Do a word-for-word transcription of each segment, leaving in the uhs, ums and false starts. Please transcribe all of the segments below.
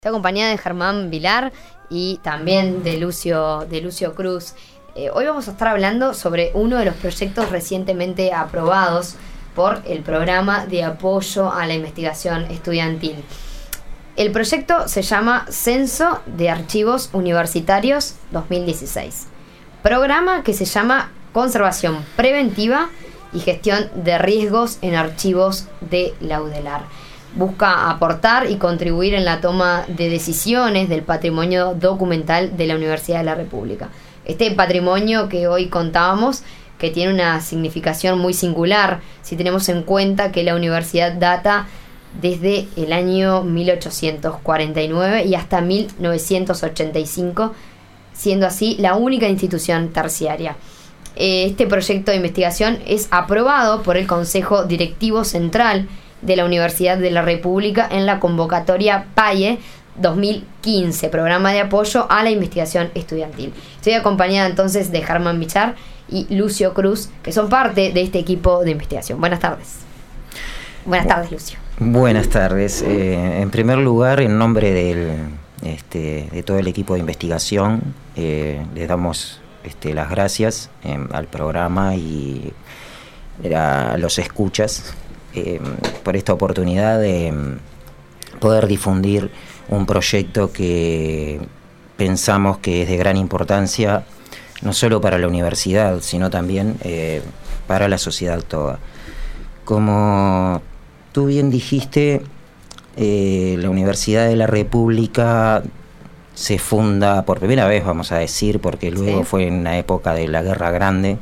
Estoy acompañada de Germán Vilar y también de Lucio, de Lucio Cruz. Eh, hoy vamos a estar hablando sobre uno de los proyectos recientemente aprobados por el Programa de Apoyo a la Investigación Estudiantil. El proyecto se llama Censo de Archivos Universitarios dos mil dieciséis. Programa que se llama Conservación Preventiva y Gestión de Riesgos en Archivos de la UDELAR. Busca aportar y contribuir en la toma de decisiones del patrimonio documental de la Universidad de la República. Este patrimonio que hoy contábamos, que tiene una significación muy singular, si tenemos en cuenta que la universidad data desde el año mil ochocientos cuarenta y nueve y hasta mil novecientos ochenta y cinco, siendo así la única institución terciaria. Este proyecto de investigación es aprobado por el Consejo Directivo Central de la Universidad de la República en la convocatoria PAIE dos mil quince, Programa de Apoyo a la Investigación Estudiantil. Estoy acompañada entonces de Germán Vilar y Lucio Cruz, que son parte de este equipo de investigación. Buenas tardes. Buenas tardes, Lucio. Buenas tardes. Eh, en primer lugar, en nombre del, este, de todo el equipo de investigación, eh, les damos este, las gracias eh, al programa y a los escuchas Eh, por esta oportunidad de poder difundir un proyecto que pensamos que es de gran importancia no solo para la universidad, sino también eh, para la sociedad toda. Como tú bien dijiste, eh, la Universidad de la República se funda por primera vez, vamos a decir, porque luego sí. Fue en la época de la Guerra Grande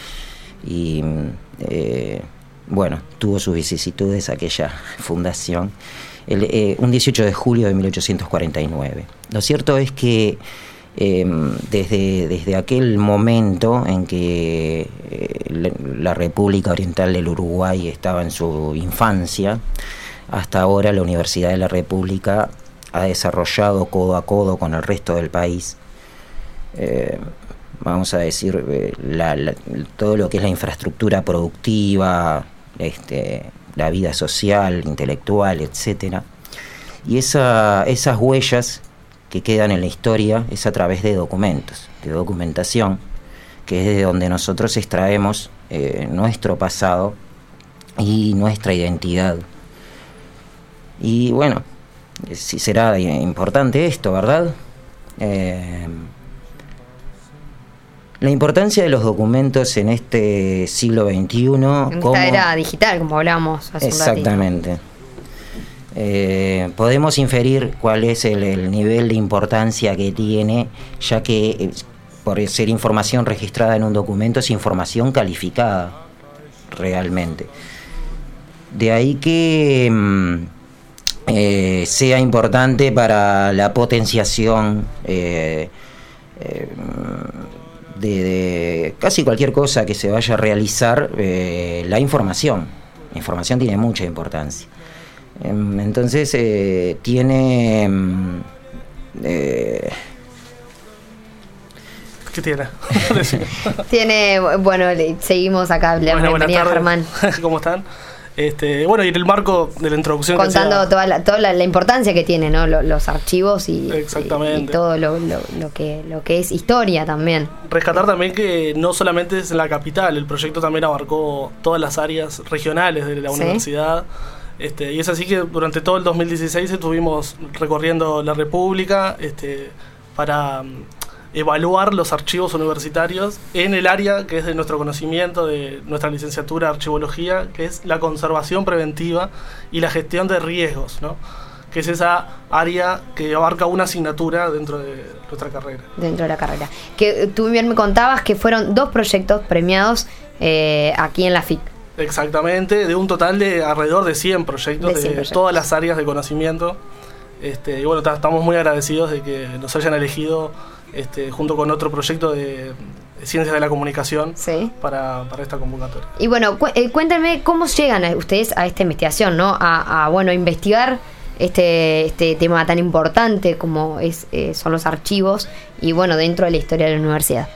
y eh, bueno, tuvo sus vicisitudes aquella fundación, el, eh, un dieciocho de julio de mil ochocientos cuarenta y nueve. Lo cierto es que eh, desde, desde aquel momento en que eh, la, la República Oriental del Uruguay estaba en su infancia, hasta ahora la Universidad de la República ha desarrollado codo a codo con el resto del país, eh, vamos a decir, eh, la, la, todo lo que es la infraestructura productiva, Este, la vida social, intelectual, etcétera. Y esa, esas huellas que quedan en la historia es a través de documentos, de documentación, que es de donde nosotros extraemos eh, nuestro pasado y nuestra identidad. Y bueno, sí será importante esto, ¿verdad? Eh, La importancia de los documentos en este siglo veintiuno... En esta como, era digital, como hablamos hace exactamente. un ratito. Eh, podemos inferir cuál es el, el nivel de importancia que tiene, ya que por ser información registrada en un documento es información calificada realmente. De ahí que eh, sea importante para la potenciación eh, eh, De, de casi cualquier cosa que se vaya a realizar, eh, la información. La información tiene mucha importancia. Eh, entonces, eh, tiene... Eh, ¿Qué tiene? Tiene, bueno, seguimos acá, le bueno, bienvenida a Germán. ¿Cómo están? Este, bueno, y en el marco de la introducción contando que sea, toda la, toda la, la importancia que tiene, ¿no? Los, los archivos y, exactamente. y, y todo lo, lo, lo que lo que es historia también. Rescatar también que no solamente es en la capital, el proyecto también abarcó todas las áreas regionales de la ¿sí? universidad. Este, y es así que durante todo el dos mil dieciséis estuvimos recorriendo la República este, para evaluar los archivos universitarios en el área que es de nuestro conocimiento, de nuestra licenciatura de archivología, que es la conservación preventiva y la gestión de riesgos, ¿no? Que es esa área que abarca una asignatura dentro de nuestra carrera. Dentro de la carrera. Que tú bien me contabas que fueron dos proyectos premiados eh, aquí en la F I C. Exactamente, de un total de alrededor de cien proyectos de, cien de proyectos. Todas las áreas de conocimiento. Este, y bueno, t- estamos muy agradecidos de que nos hayan elegido Este, junto con otro proyecto de, de Ciencias de la Comunicación sí. para, para esta convocatoria. Y bueno, cu- eh, cuéntenme cómo llegan ustedes a esta investigación, ¿no? A, a bueno, investigar este, este tema tan importante como es, eh, son los archivos y bueno, dentro de la historia de la universidad.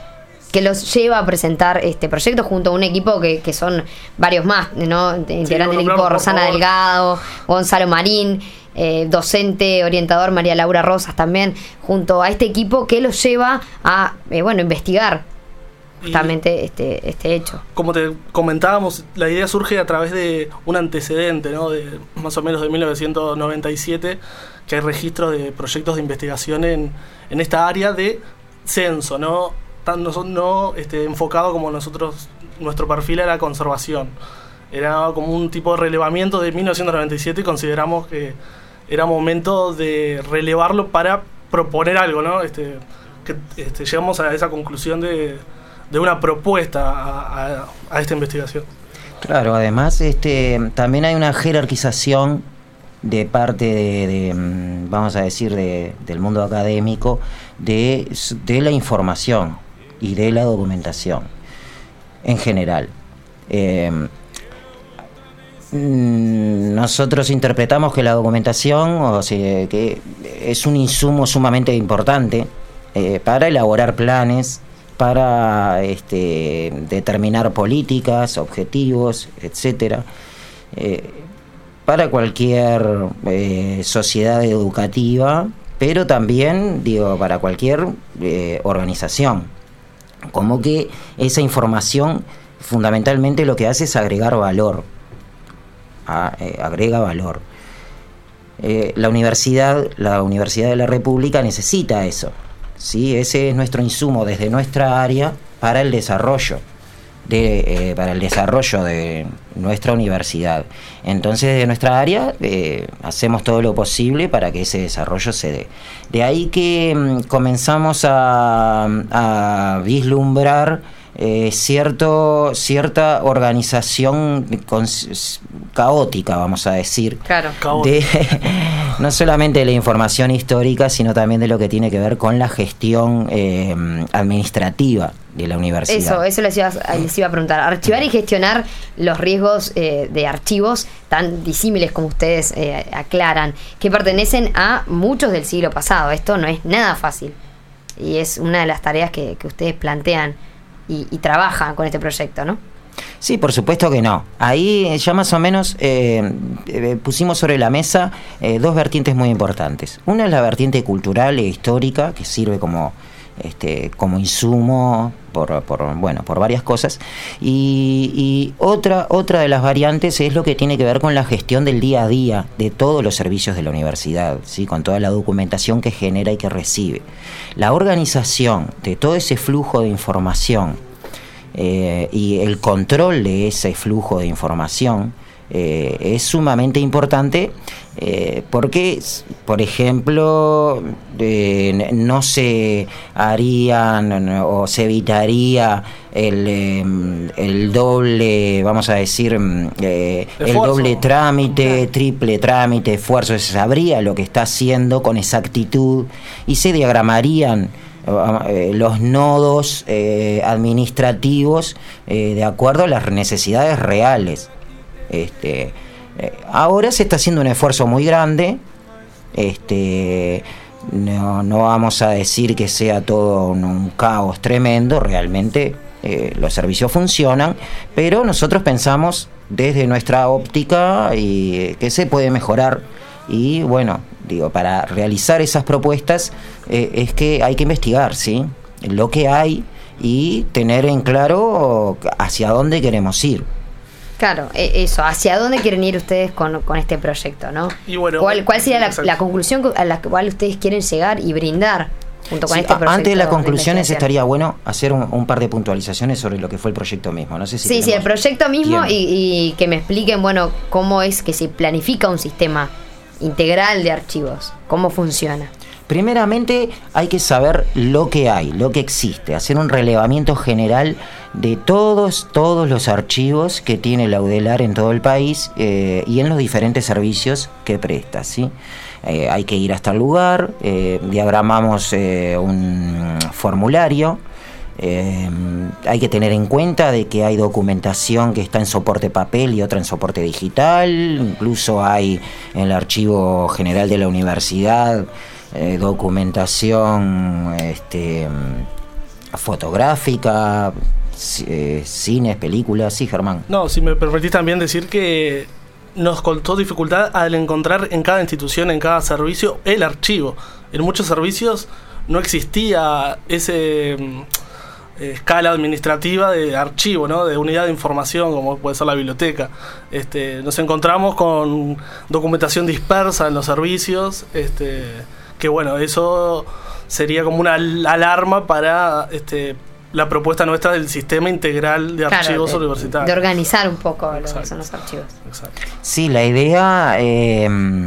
que los lleva a presentar este proyecto junto a un equipo que, que son varios más, ¿no? Integrantes sí, del equipo Rosana Delgado, Gonzalo Marín, eh, docente, orientador María Laura Rosas también, junto a este equipo que los lleva a, eh, bueno, investigar justamente este, este hecho. Como te comentábamos, la idea surge a través de un antecedente, ¿no? De más o menos de mil novecientos noventa y siete, que hay registro de proyectos de investigación en, en esta área de censo, ¿no? Tan, no, no este, enfocado como nosotros, nuestro perfil era conservación. Era como un tipo de relevamiento de mil novecientos noventa y siete y consideramos que era momento de relevarlo para proponer algo, ¿no? Este, que este, llegamos a esa conclusión de de una propuesta a, a, a esta investigación. Claro, además este también hay una jerarquización de parte de, de vamos a decir, de, del mundo académico de, de la información y de la documentación en general. Eh, nosotros interpretamos que la documentación, o sea, que es un insumo sumamente importante eh, para elaborar planes, para este, determinar políticas, objetivos, etcétera, eh, para cualquier eh, sociedad educativa, pero también, digo, para cualquier eh, organización. Como que esa información fundamentalmente lo que hace es agregar valor, a, eh, agrega valor. Eh, la universidad, la Universidad de la República necesita eso. Sí, ese es nuestro insumo desde nuestra área para el desarrollo de, eh, para el desarrollo de nuestra universidad. Entonces, de nuestra área eh, hacemos todo lo posible para que ese desarrollo se dé. De ahí que mm, comenzamos a, a vislumbrar eh, cierto cierta organización con, caótica, vamos a decir, claro, de, no solamente de la información histórica, sino también de lo que tiene que ver con la gestión eh, administrativa de la universidad. Eso, eso les iba, les iba a preguntar. Archivar y gestionar los riesgos eh, de archivos tan disímiles como ustedes eh, aclaran, que pertenecen a muchos del siglo pasado. Esto no es nada fácil y es una de las tareas que, que ustedes plantean y, y trabajan con este proyecto, ¿no? Sí, por supuesto que no. Ahí ya más o menos eh, eh, pusimos sobre la mesa eh, dos vertientes muy importantes. Una es la vertiente cultural e histórica, que sirve como este como insumo por, por bueno por varias cosas, y, y otra otra de las variantes es lo que tiene que ver con la gestión del día a día de todos los servicios de la universidad, ¿sí? Con toda la documentación que genera y que recibe. La organización de todo ese flujo de información Eh, y el control de ese flujo de información eh, es sumamente importante eh, porque, por ejemplo, eh, no se harían o se evitaría el, eh, el doble, vamos a decir, eh, el doble trámite, triple trámite, esfuerzo. Se sabría lo que está haciendo con exactitud y se diagramarían Eh, los nodos eh, administrativos eh, de acuerdo a las necesidades reales. Este, eh, ahora se está haciendo un esfuerzo muy grande. Este, no, no vamos a decir que sea todo un, un caos tremendo. Realmente eh, los servicios funcionan, pero nosotros pensamos desde nuestra óptica y que se puede mejorar. Y bueno, digo, para realizar esas propuestas eh, es que hay que investigar, ¿sí? Lo que hay y tener en claro hacia dónde queremos ir. Claro, eso, hacia dónde quieren ir ustedes con, con este proyecto, ¿no? Y bueno, ¿Cuál, cuál sería la, la conclusión a la cual ustedes quieren llegar y brindar junto con sí, este proyecto? Antes de las conclusiones de estaría bueno hacer un, un par de puntualizaciones sobre lo que fue el proyecto mismo. No sé si sí, sí, el proyecto mismo y, y que me expliquen, bueno, cómo es que se planifica un sistema integral de archivos, cómo funciona. Primeramente hay que saber lo que hay, lo que existe, hacer un relevamiento general de todos, todos los archivos que tiene la UDELAR en todo el país eh, y en los diferentes servicios que presta, ¿sí? Eh, hay que ir hasta el lugar, eh, diagramamos eh, un formulario. Eh, hay que tener en cuenta de que hay documentación que está en soporte papel y otra en soporte digital. Incluso hay en el archivo general de la universidad eh, documentación este, fotográfica, eh, cines, películas, sí, Germán. No, si me permitís también decir que nos costó dificultad al encontrar en cada institución, en cada servicio, el archivo. En muchos servicios no existía ese eh, escala administrativa de archivo, ¿no? De unidad de información, como puede ser la biblioteca. Este, nos encontramos con documentación dispersa en los servicios, este, que bueno, eso sería como una alarma para este, la propuesta nuestra del sistema integral de archivos claro, de, universitarios. De organizar un poco Exacto. lo que son los archivos. Exacto. Sí, la idea eh,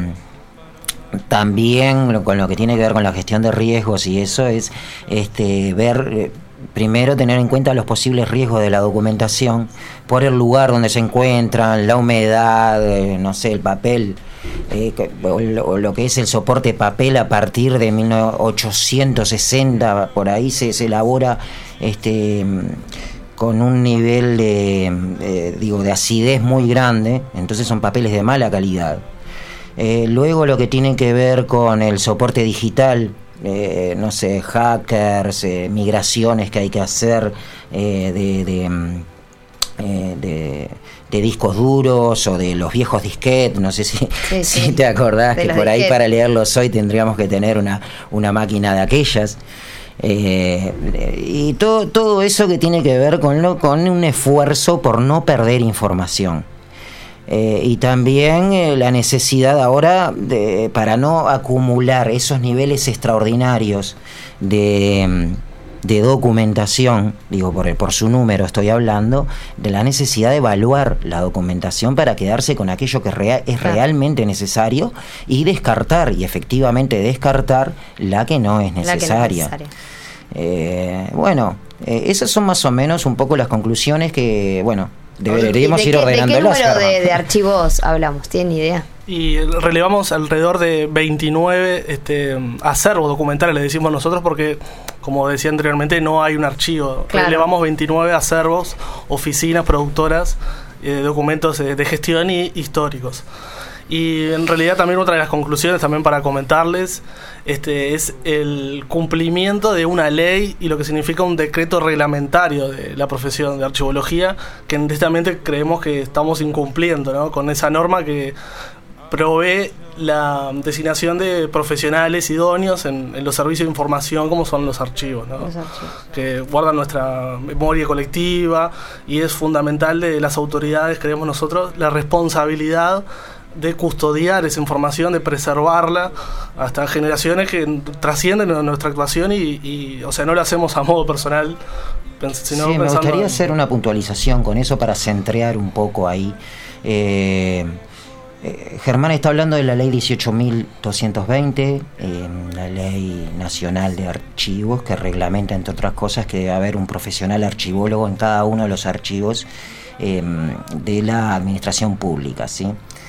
también con lo que tiene que ver con la gestión de riesgos y eso es este, ver, eh, primero tener en cuenta los posibles riesgos de la documentación por el lugar donde se encuentran, la humedad, eh, no sé, el papel. Eh, o, lo, o lo que es el soporte papel a partir de mil ochocientos sesenta, por ahí se, se elabora este con un nivel de eh, digo de acidez muy grande, entonces son papeles de mala calidad. Eh, luego lo que tiene que ver con el soporte digital, eh, no sé, hackers, eh, migraciones que hay que hacer eh, de, de, eh, de de discos duros o de los viejos disquetes, no sé si, sí, si sí. te acordás de que por ahí disquetes. Para leerlos hoy tendríamos que tener una, una máquina de aquellas. Eh, y todo, todo eso que tiene que ver con, lo, con un esfuerzo por no perder información. Eh, y también eh, la necesidad ahora de, para no acumular esos niveles extraordinarios de... de documentación, digo por, por su número estoy hablando, de la necesidad de evaluar la documentación para quedarse con aquello que rea- es claro. realmente necesario y descartar, y efectivamente descartar la que no es necesaria. La que no es necesaria. Eh, bueno, eh, esas son más o menos un poco las conclusiones que, bueno, deberíamos ¿De ir qué, ordenándolas. ¿De qué número de, de archivos hablamos? ¿Tienen idea? Y relevamos alrededor de veintinueve este, acervos documentales, le decimos nosotros, porque, como decía anteriormente, no hay un archivo. Claro. Relevamos veintinueve acervos, oficinas, productoras, eh, documentos eh, de gestión y históricos. Y en realidad también otra de las conclusiones, también para comentarles, este, es el cumplimiento de una ley y lo que significa un decreto reglamentario de la profesión de archivología, que honestamente creemos que estamos incumpliendo, ¿no? Con esa norma que provee la designación de profesionales idóneos en, en los servicios de información como son los archivos, ¿no? Los archivos. Que guardan nuestra memoria colectiva, y es fundamental de las autoridades, creemos nosotros, la responsabilidad de custodiar esa información, de preservarla hasta generaciones que trascienden nuestra actuación y, y o sea, no lo hacemos a modo personal, sino sí, me gustaría en... hacer una puntualización con eso para centrear un poco ahí. Eh, eh, Germán está hablando de la ley dieciocho mil doscientos veinte, eh, la ley nacional de archivos, que reglamenta, entre otras cosas, que debe haber un profesional archivólogo en cada uno de los archivos eh, de la administración pública, ¿sí?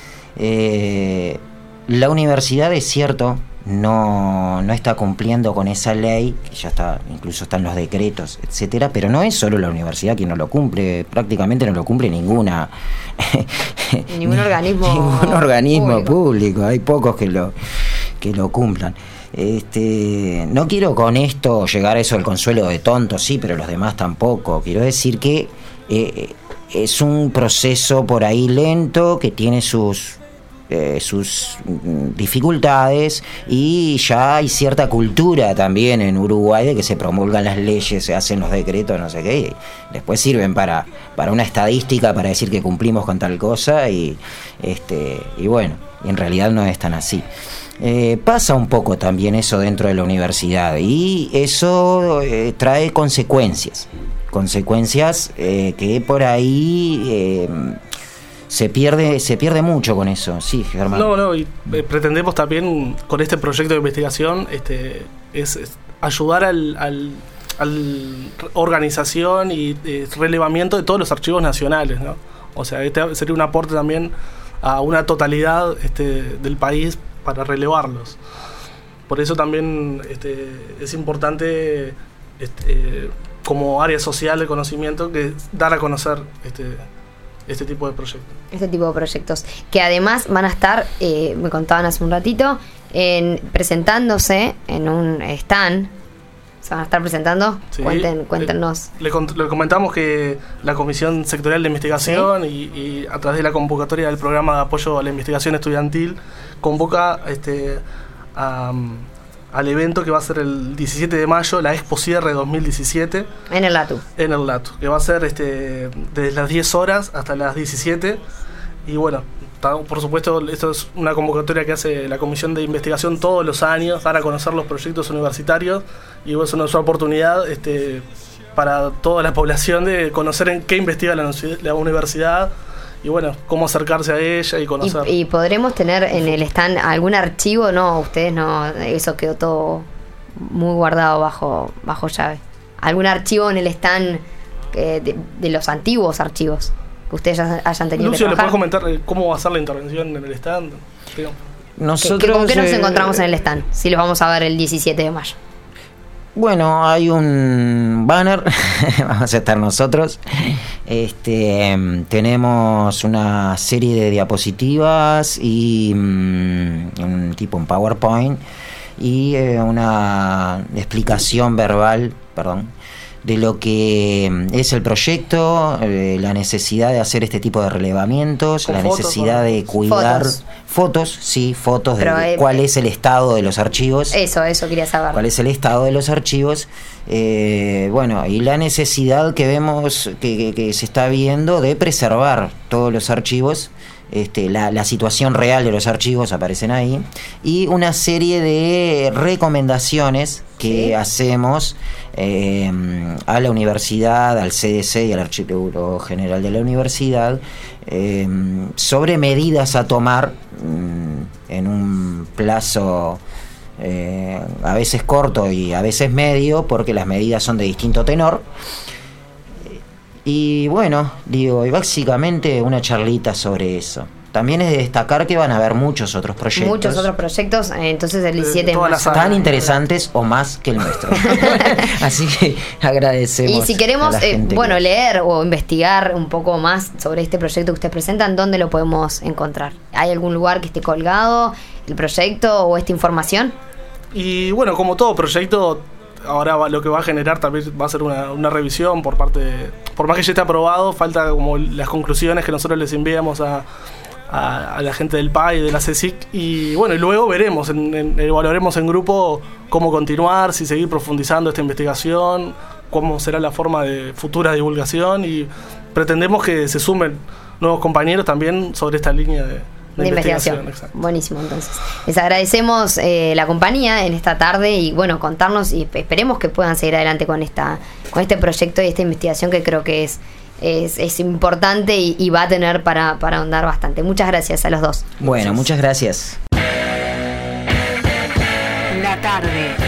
Eh, la universidad, es cierto, no, no está cumpliendo con esa ley, que ya está, incluso están los decretos, etcétera, pero no es solo la universidad quien no lo cumple, prácticamente no lo cumple ninguna ningún organismo ningún organismo público. público, hay pocos que lo que lo cumplan. Este, no quiero con esto llegar a eso del consuelo de tontos, sí, pero los demás tampoco. Quiero decir que eh, es un proceso por ahí lento, que tiene sus Eh, sus dificultades, y ya hay cierta cultura también en Uruguay de que se promulgan las leyes, se hacen los decretos, no sé qué, y después sirven para, para una estadística, para decir que cumplimos con tal cosa, y este y bueno, y en realidad no es tan así. Eh, pasa un poco también eso dentro de la universidad, y eso eh, trae consecuencias, consecuencias eh, que por ahí eh, Se pierde, se pierde mucho con eso, sí, Germán. No, no, y eh, pretendemos también con este proyecto de investigación este, es, es ayudar al, al, al organización y eh, relevamiento de todos los archivos nacionales, ¿no? O sea, este sería un aporte también a una totalidad este, del país para relevarlos. Por eso también este, es importante este, eh, como área social de conocimiento que dar a conocer este este tipo de proyectos. Este tipo de proyectos, que además van a estar, eh, me contaban hace un ratito, en, presentándose en un stand, se van a estar presentando. Sí, Cuenten, cuéntenos. Le, le, le comentamos que la Comisión Sectorial de Investigación, ¿sí?, y, y a través de la convocatoria del Programa de Apoyo a la Investigación Estudiantil convoca este, a, al evento que va a ser el diecisiete de mayo, la Expo Cierre dos mil diecisiete. En el LATU. En el LATU, que va a ser este, desde las diez horas hasta las diecisiete. Y bueno, por supuesto, esto es una convocatoria que hace la Comisión de Investigación todos los años para conocer los proyectos universitarios, y es una, una oportunidad este, para toda la población de conocer en qué investiga la, la universidad y bueno, cómo acercarse a ella y conocer. ¿Y, y podremos tener en el stand algún archivo? No, ustedes no, eso quedó todo muy guardado bajo, bajo llave. ¿Algún archivo en el stand eh, de, de los antiguos archivos que ustedes ya hayan tenido? Lucio, que ¿le puedes comentar cómo va a ser la intervención en el stand? Sí. Nosotros, ¿Qué, qué, ¿Con qué nos eh, encontramos en el stand? Si los vamos a ver el diecisiete de mayo. Bueno, hay un banner, vamos a estar nosotros. Este, tenemos una serie de diapositivas y um, un tipo un PowerPoint y eh, una explicación verbal, perdón, de lo que es el proyecto, eh, la necesidad de hacer este tipo de relevamientos, la fotos, necesidad ¿no? de cuidar fotos, fotos sí, fotos Pero, de eh, cuál es el estado de los archivos. Eso, eso quería saber. Cuál es el estado de los archivos, eh, bueno, y la necesidad que vemos, que, que, que se está viendo de preservar todos los archivos. Este, la, la situación real de los archivos aparecen ahí, y una serie de recomendaciones que ¿sí? hacemos eh, a la universidad, al C D C y al Archivo General de la Universidad eh, sobre medidas a tomar mm, en un plazo eh, a veces corto y a veces medio, porque las medidas son de distinto tenor. Y bueno, digo, y básicamente una charlita sobre eso. También es de destacar que van a haber muchos otros proyectos. Muchos otros proyectos, entonces el diecisiete de mayo. Tan interesantes o más que el nuestro. Así que agradecemos. Y si queremos, eh, bueno, que... leer o investigar un poco más sobre este proyecto que ustedes presentan, ¿dónde lo podemos encontrar? ¿Hay algún lugar que esté colgado el proyecto o esta información? Y bueno, como todo proyecto, ahora va, lo que va a generar también va a ser una, una revisión por parte de, por más que ya esté aprobado, falta como las conclusiones que nosotros les enviamos a, a, a la gente del P A y de la C S I C, y bueno, y luego veremos, en, en, evaluaremos en grupo cómo continuar, si seguir profundizando esta investigación, cómo será la forma de futura divulgación, y pretendemos que se sumen nuevos compañeros también sobre esta línea de De, de investigación. investigación. Buenísimo, entonces. Les agradecemos eh, la compañía en esta tarde y bueno, contarnos y esperemos que puedan seguir adelante con esta con este proyecto y esta investigación que creo que es es, es importante y, y va a tener para, para ahondar bastante. Muchas gracias a los dos. Bueno, muchas gracias. La tarde.